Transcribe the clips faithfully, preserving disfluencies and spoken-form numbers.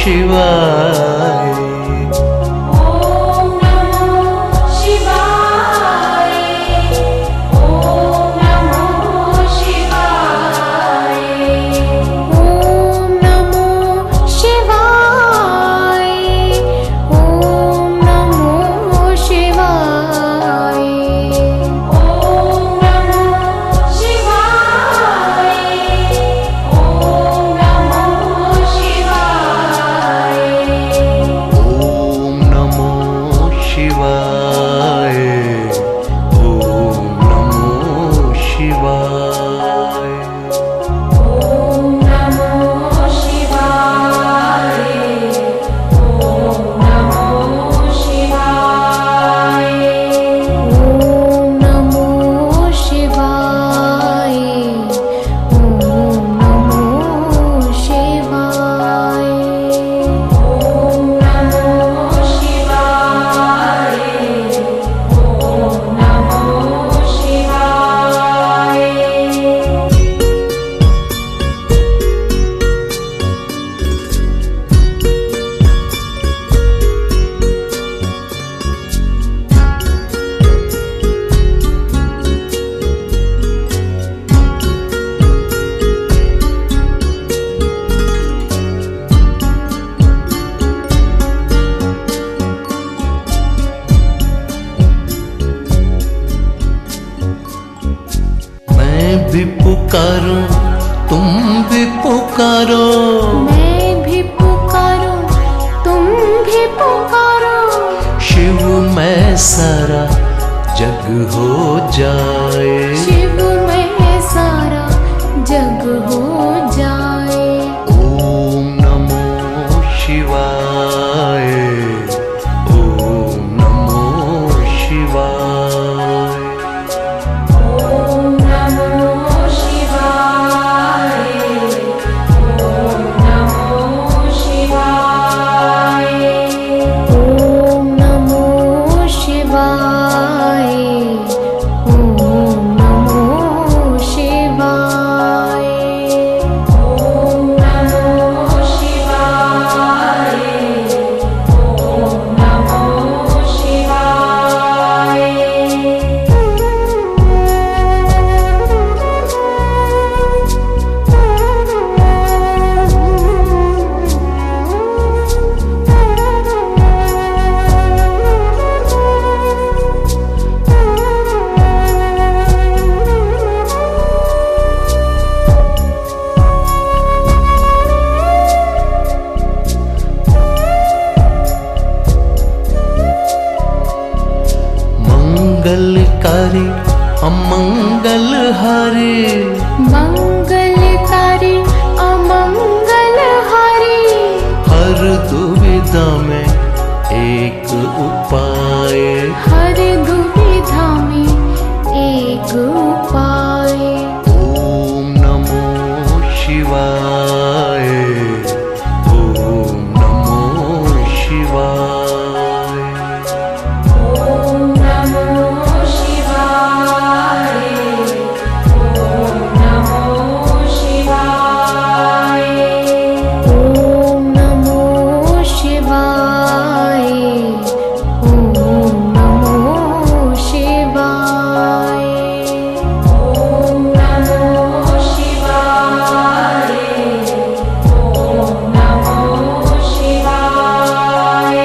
शिवाय। ओम नमो शिवाय। ओम नमो शिवाय। ओम नमो शिवाय। ओम नमो शिवाय। ओम नमो शिवाय। ओम नमो शिवाय। ओम नमो शिवाय। ओम नमो शिवाय। ओम नमो शिवाय। ओम नमो शिवाय। ओम नमो शिवाय। ओम नमो शिवाय। ओम नमो शिवाय। ओम नमो शिवाय। मैं भी पुकारूं तुम भी पुकारो, मैं भी पुकारूं तुम भी पुकारो। शिव में सारा जग हो जाए। शिव में सारा जग हो जाए। ओम नमो शिवाय। ओम नमो शिवाय। ओम नमो शिवाय। ओम नमो शिवाय। ओम नमो शिवाय। ओम नमो शिवाय। ओम नमो शिवाय। ओम नमो शिवाय। मंगलकारी अमंगलहारी, मंगलकारी अमंगलहारी। हर दुविधा में एक उपाय। हर दुविधा में एक उपाय। ओम नमो शिवाय। ओम नमो शिवाय। ओम नमो शिवाय। ओम नमो शिवाय। ओम नमो शिवाय। ओम नमो शिवाय। ओम नमो शिवाय। ओम नमो शिवाय।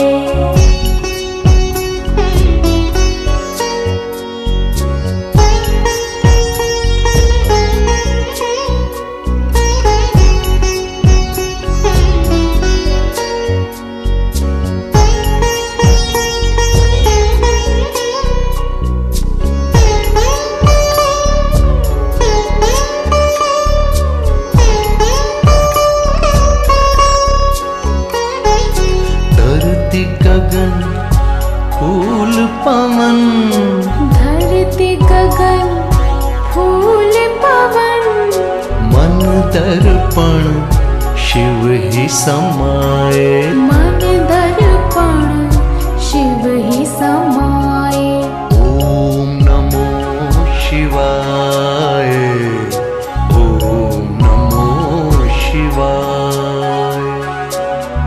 धरती गगन फूल पवन, धरती गगन फूल पवन। मन दर्पण शिव ही समाए। मन दर्पण शिव ही समाए। ओम नमो शिवाय। ओम नमो शिवाय।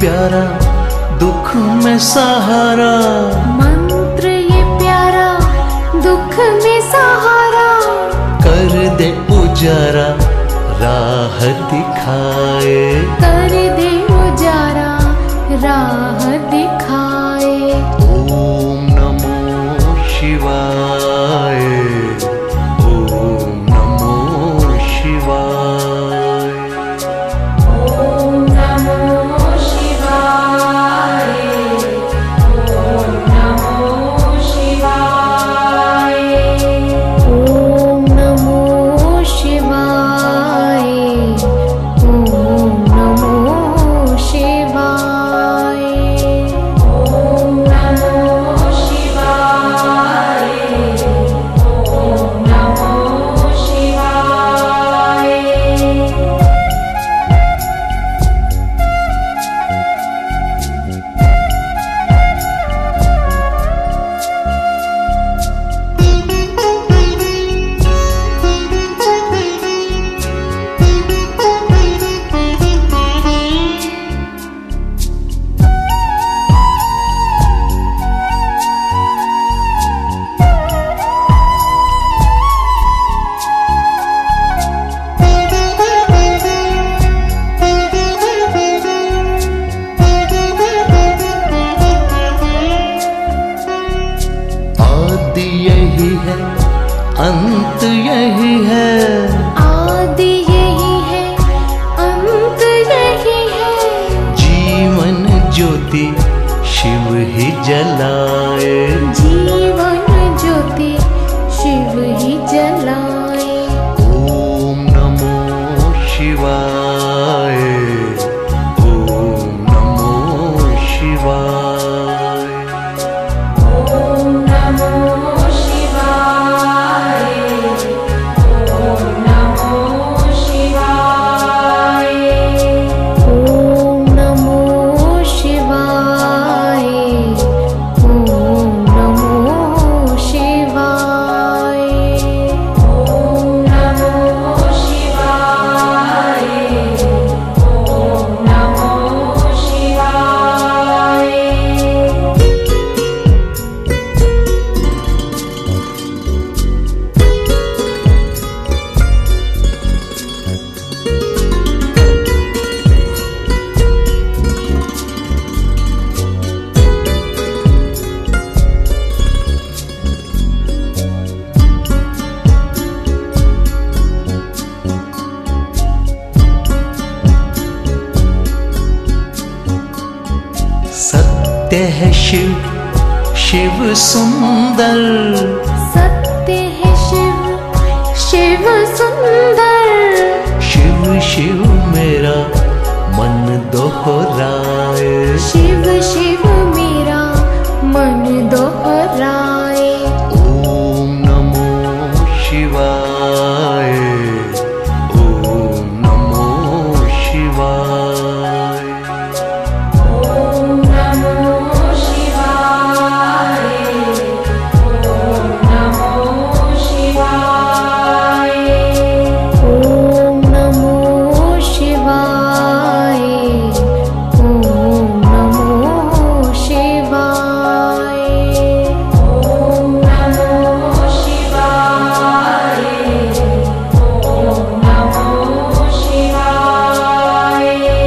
प्यारा दुख में सहारा, मंत्र ये प्यारा दुख में सहारा, कर दे उजारा राह दिखाए, कर दे उजारा राह दिखाए। ओम नमो शिवाय, ओम नमो शिवाय, ओम नमो शिवाय, ओम नमो शिवाय, ओम नमो शिवाय, ओम नमो शिवाय, ओम नमो शिवाय, ओम नमो शिवाय। आदि यही है अंत यही है, आदि यही है अंत यही है, जीवन ज्योति शिव ही जलाए, जीवन ज्योति शिव ही जलाए। ओम नमो शिवाय, ओम नमो शिवाय, ओम नमो शिवाय, ओम नमो शिवाय, ओम नमो शिवाय, ओम नमो शिवाय, ओम नमो शिवाय, ओम नमो शिवाय। सत्य है शिव शिव सुंदर, सत्य है शिव शिव सुंदर, शिव शिव मेरा मन दोहराए, शिव शिव मेरा मन दोहराए। ओम नमो शिवाय, ओम नमो शिवाय, ओम नमो शिवाय, ओम नमो शिवाय, ओम नमो शिवाय, ओम नमो शिवाय, ओम नमो शिवाय, ओम नमो शिवाय।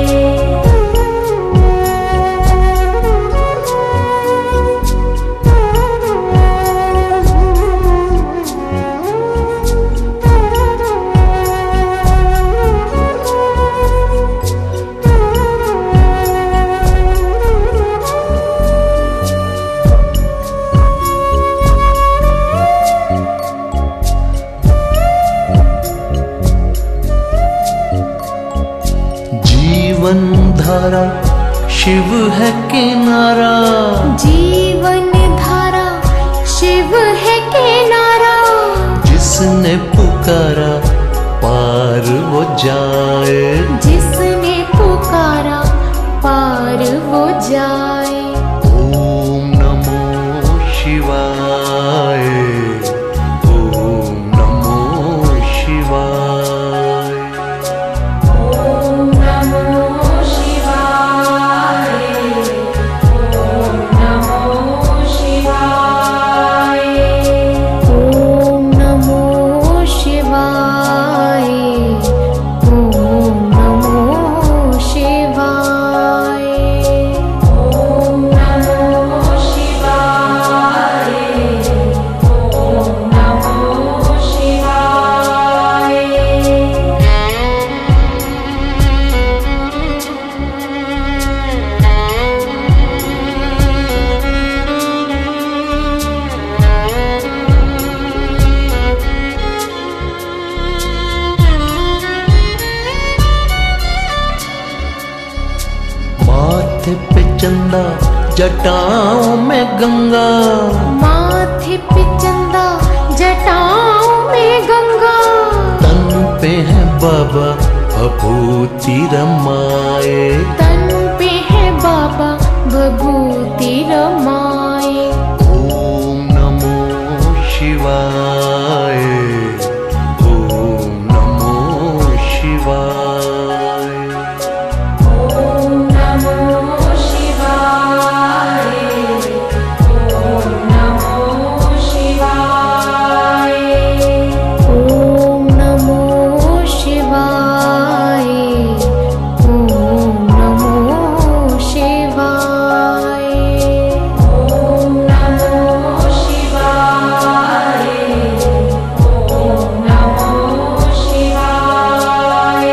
जीवन धारा शिव है किनारा, जीवन धारा शिव है किनारा, जिसने पुकारा पार वो जाए, जिसने पुकारा पार वो जाए। ओम नमो शिवाय, ओम नमो शिवाय, ओम नमो शिवाय, चंदा जटाओं में गंगा, माथे पे चंदा जटाओं में गंगा, तन पे है बाबा भभूति रमाए, तन पे है बाबा भभूति रमाए। ओम नमो शिवाय, ओम नमो शिवाय, ओम नमो शिवाय, ओम नमो शिवाय, ओम नमो शिवाय, ओम नमो शिवाय, ओम नमो शिवाय, ओम नमो शिवाय।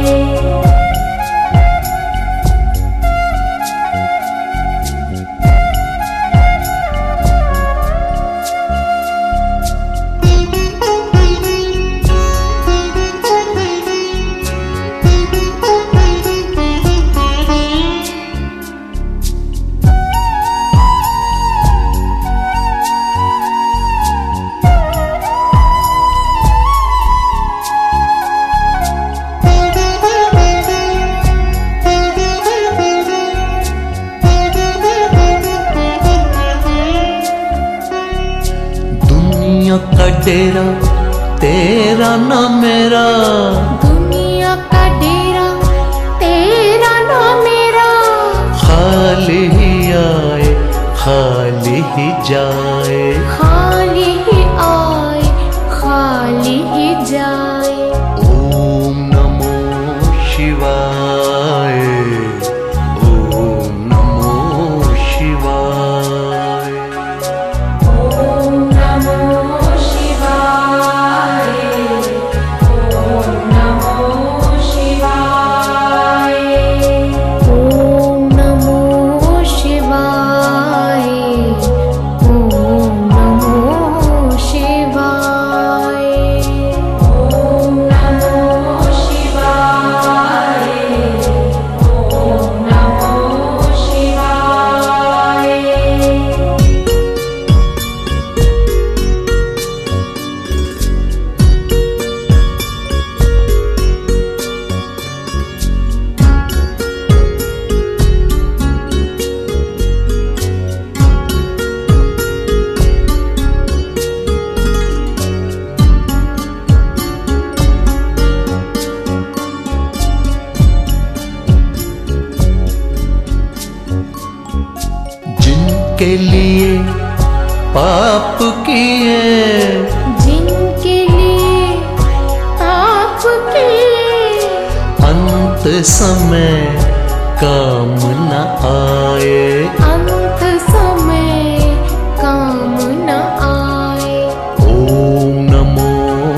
दुनिया का डेरा तेरा ना मेरा, दुनिया का डेरा तेरा ना मेरा, खाली ही आए खाली ही जाए, खाली ही आए खाली ही जाए। ओम नमो शिवाय, ओम नमो शिवाय, ओम नमो शिवाय, ओम नमो शिवाय, ओम नमो शिवाय, ओम नमो शिवाय, ओम नमो शिवाय, ओम नमो शिवाय। जिनके लिए पाप किए, जिनके लिए पाप किए, अंत समय काम न आए, अंत समय काम न आए। ओम नमो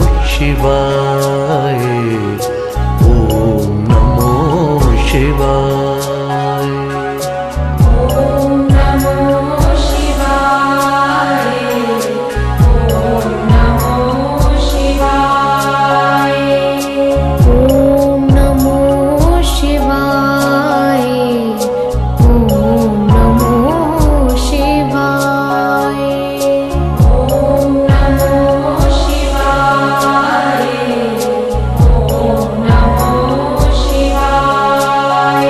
शिवाय, ओम नमो शिवाय, ओम नमो शिवाय, ओम नमो शिवाय, ओम नमो शिवाय, ओम नमो शिवाय, ओम नमो शिवाय, ओम नमो शिवाय।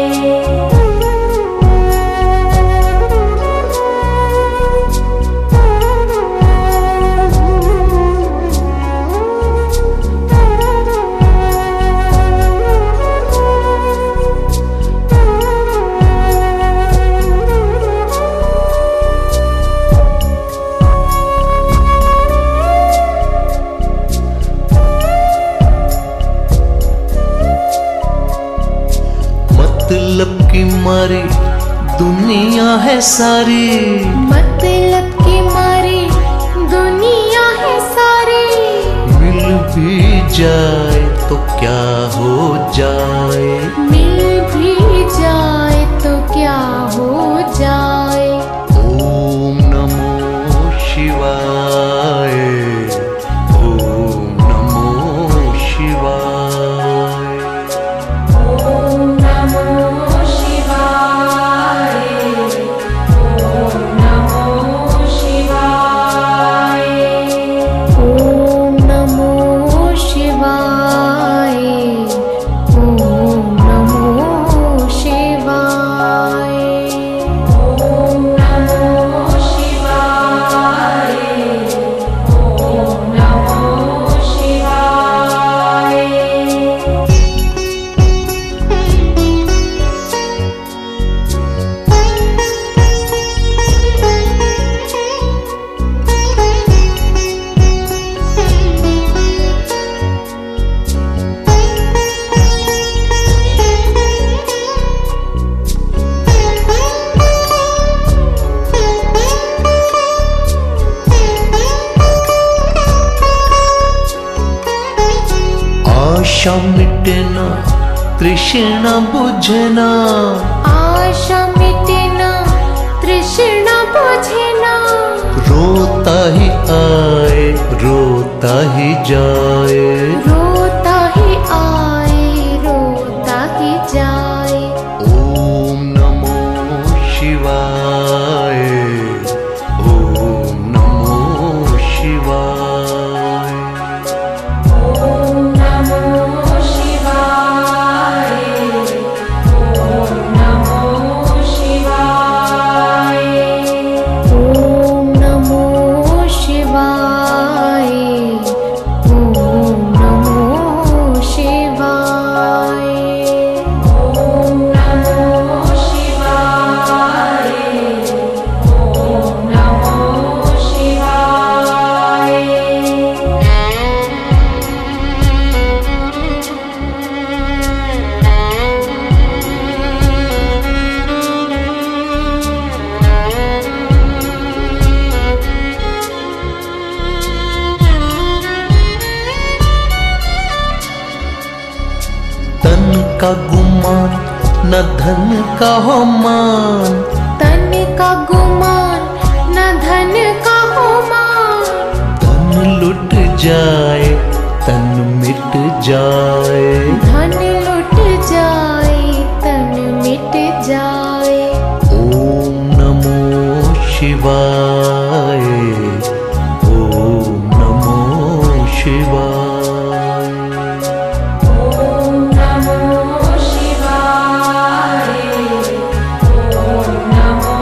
मतलब की मारी दुनिया है सारी, मतलब की मारी दुनिया है सारी, मिल भी जाए तो क्या हो जाए, मिल भी जाए तो क्या हो जाए। ओम नमो शिवाय, ओम नमो शिवाय, ओम नमो शिवाय, आशा मिटना तृष्णा बुझना, आशा मिटना तृष्णा बुझना, रोता ही आए रोता ही जाए, रोता ही आए रोता ही जाए। ओम नमो शिवाय, ओम नमो शिवाय, ओम नमो शिवाय, ओम नमो शिवाय, ओम नमो शिवाय, ओम नमो शिवाय, ओम नमो शिवाय, ओम नमो शिवाय। तन का गुमान न धन का हो मान, तन का गुमान न धन का हो मान, धन लुट जाए तन मिट जाए, धन लुट जाए तन मिट जाए। ओम नमो शिवाय, ओम नमो शिवाय, ओम नमो शिवाय, ओम नमो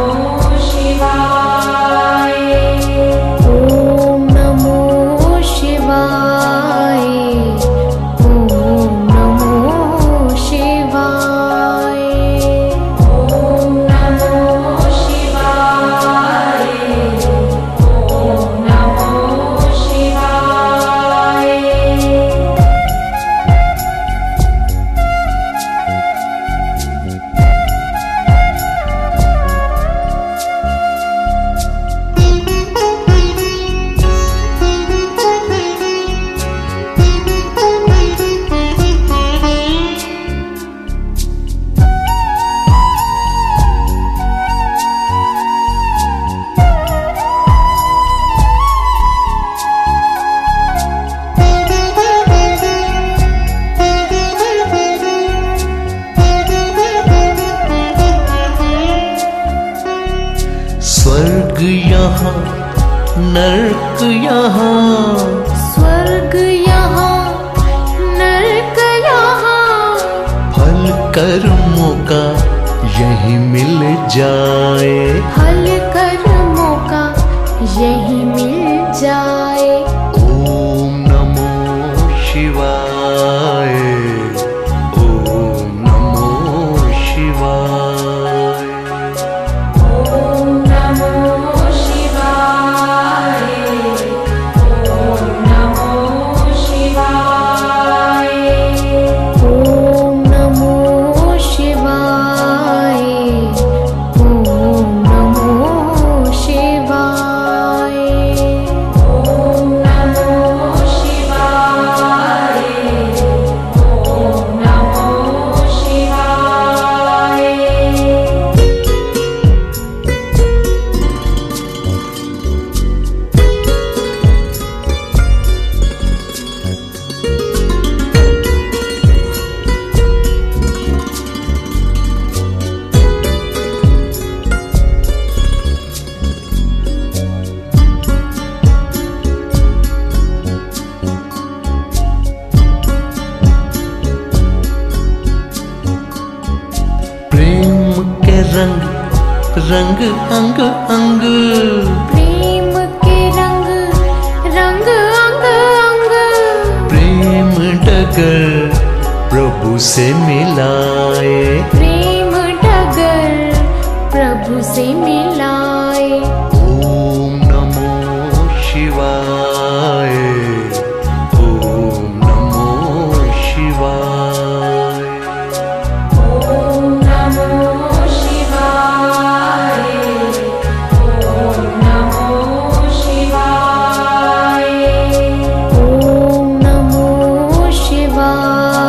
शिवाय, ओम नमो शिवाय, ओम नमो शिवाय, ओम नमो शिवाय, ओम नमो शिवाय। स्वर्ग यहाँ नरक यहाँ, स्वर्ग यहाँ नरक यहाँ, फल कर्मों का यही मिल जाए, फल कर्मों का यही मिल जाए। ओम नमो शिवाय, ओम नमो शिवाय, ओम नमो शिवाय, ओम नमो शिवाय, ओम नमो शिवाय, ओम नमो शिवाय, ओम नमो शिवाय, ओम नमो शिवाय। प्रेम के रंग रंग अंग अंग, प्रेम के रंग रंग अंग अंग, प्रेम डगर प्रभु से मिलाए, प्रेम डगर प्रभु से मिलाए। ओम नमो शिवाय, ओम नमो शिवाय, ओम नमो शिवाय, ओम नमो शिवाय, ओम नमो शिवाय,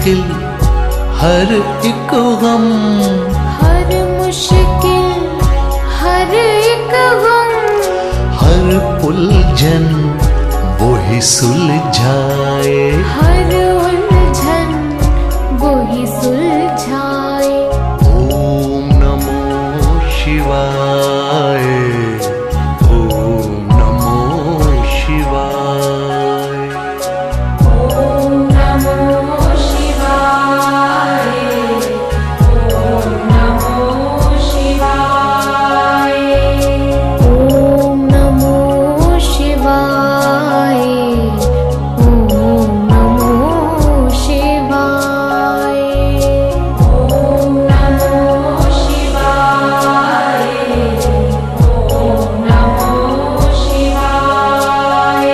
मुश्किल हर एक गम, हर मुश्किल हर एक गम, हर उलझन वो ही सुलझाए, हर उलझन वो ही सुलझाए। ओम नमो शिवाय, ओम नमो शिवाय, ओम नमो शिवाय, ओम नमो शिवाय, ओम नमो शिवाय, ओम नमो शिवाय, ओम नमो शिवाय, ओम नमो शिवाय।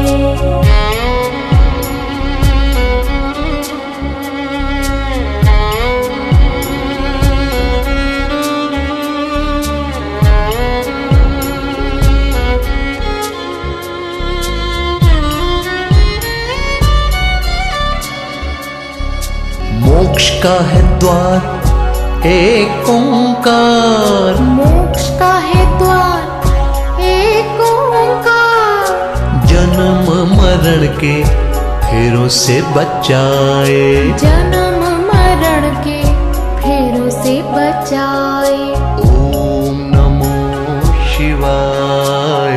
मोक्ष का है द्वार एक ओंकार, मोक्ष का है द्वार एक ओंकार, जन्म मरण के फेरों से बचाए, जन्म मरण के फेरों से बचाए। ओम नमो शिवाय,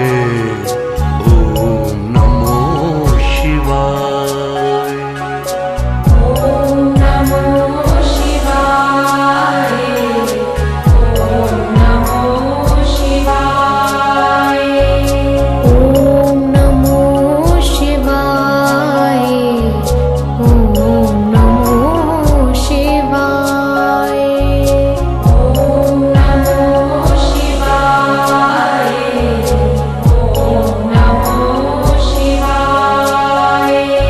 ओम नमो शिवाय, ओम नमो शिवाय, ओम नमो शिवाय, ओम नमो शिवाय, ओम नमो शिवाय, ओम नमो शिवाय, ओम नमो शिवाय।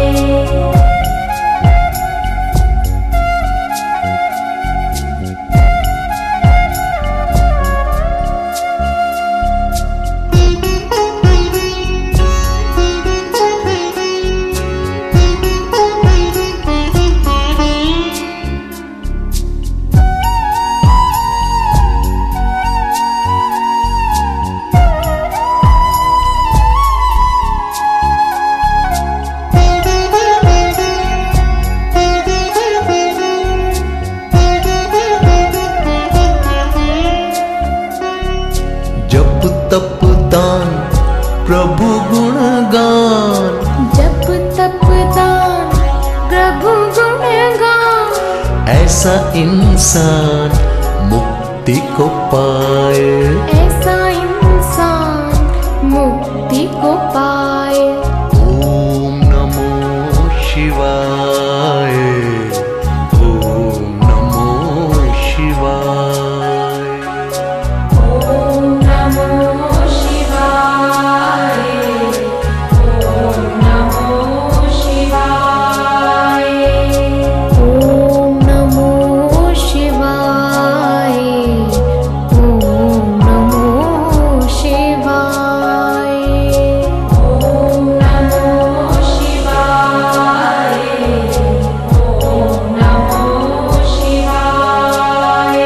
जप तप दान प्रभु गुणगान, जप तप दान प्रभु गुणगान, ऐसा इंसान मुक्ति को पाए, ऐसा इंसान मुक्ति को पाए। ओम नमो शिवाय, ओम नमो शिवाय, ओम नमो शिवाय, ओम नमो शिवाय, ओम नमो शिवाय, ओम नमो शिवाय, ओम नमो शिवाय, ओम नमो शिवाय।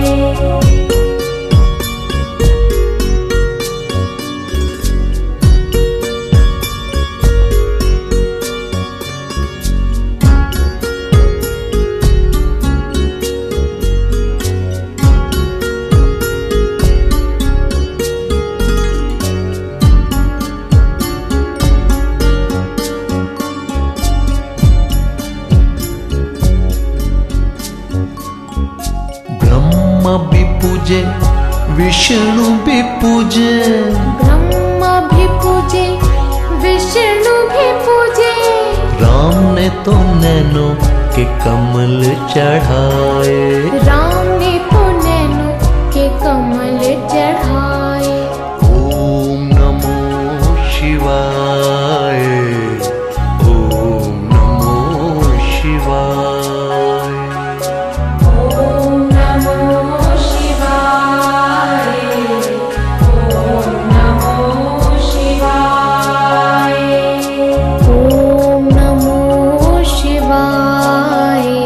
ब्रह्मा भी पूजे विष्णु भी पूजे, ब्रह्मा भी पूजे विष्णु भी पूजे, राम ने तो नैनों के कमल चढ़ाए, राम ने तो नैनों के कमल चढ़ाए। ओम नमो शिवाय, ओम नमो शिवाय, ओम नमो शिवाय, ओम नमो शिवाय, ओम नमो शिवाय,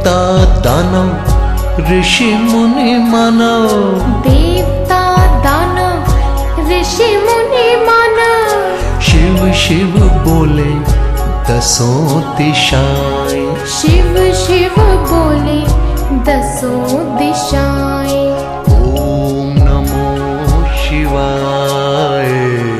देवता दानव ऋषि मुनि मानव, देवता दानव ऋषि मुनि मानव, शिव शिव बोले दसों दिशाएं, शिव शिव बोले दसों दिशाएं। ओम नमो शिवाय,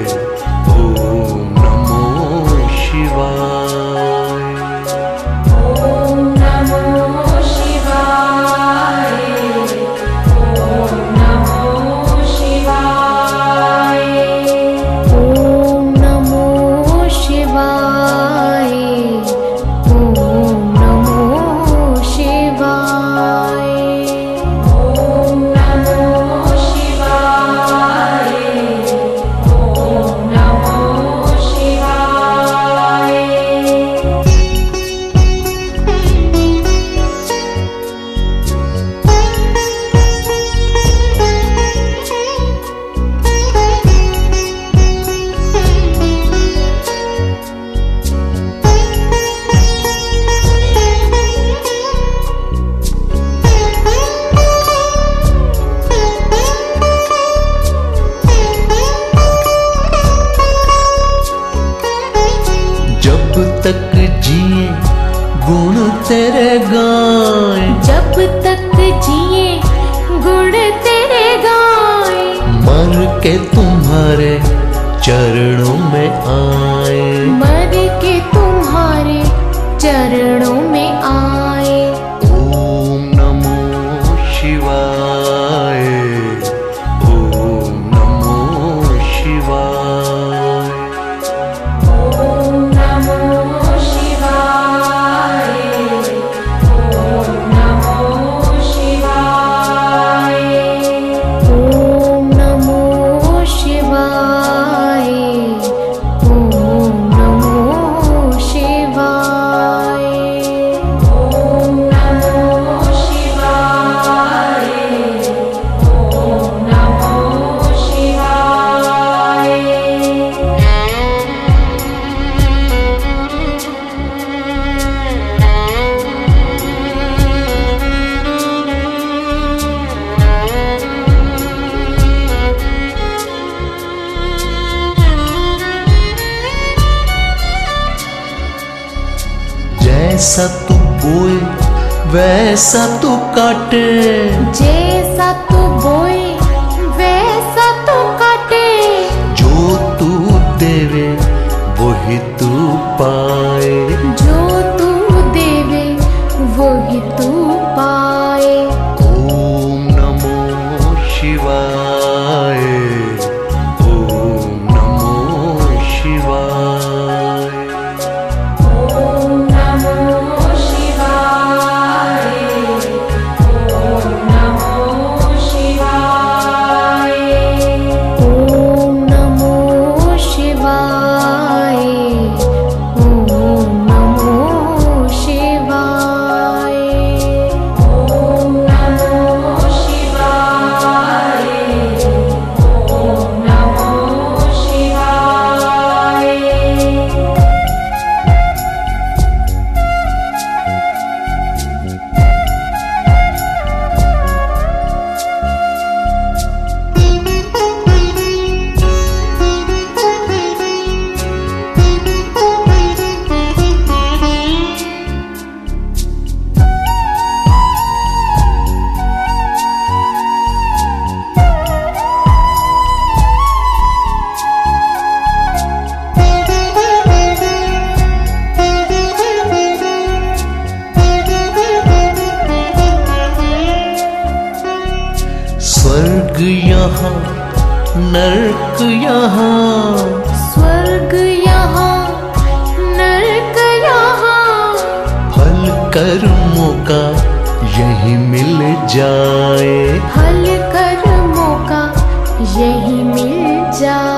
ओम नमो शिवाय, ओम नमो शिवाय, ओम नमो शिवाय, ओम नमो शिवाय, ओम नमो शिवाय, ओम नमो शिवाय, ओम नमो शिवाय। जब तक जिए गुण तेरे गाए, जब तक जिए गुण तेरे गाए, मर के तुम्हारे चरणों में आए, मर के तुम्हारे चरणों में आए। ओम नमो शिवाय, ओम नमो शिवाय, ओम नमो शिवाय, ओम नमो शिवाय, ओम नमो शिवाय, ओम नमो शिवाय, ओम नमो शिवाय, ओम नमो शिवाय। जैसा तू बोए वैसा तू काटे, जैसा तू बोए वैसा तू काटे, जो तू देवे वही तू पाए, जो तू देवे वही तू पाए। ओम नमो शिवाय, ओम नमो शिवाय, ओम नमो शिवाय, ओम नमो शिवाय, ओम नमो शिवाय, ओम नमो शिवाय, ओम नमो शिवाय, ओम नमो शिवाय। स्वर्ग यहाँ नरक यहाँ, स्वर्ग यहाँ नरक यहाँ, फल कर्मों का यही मिल जाए, फल कर्मों का यही मिल जाए।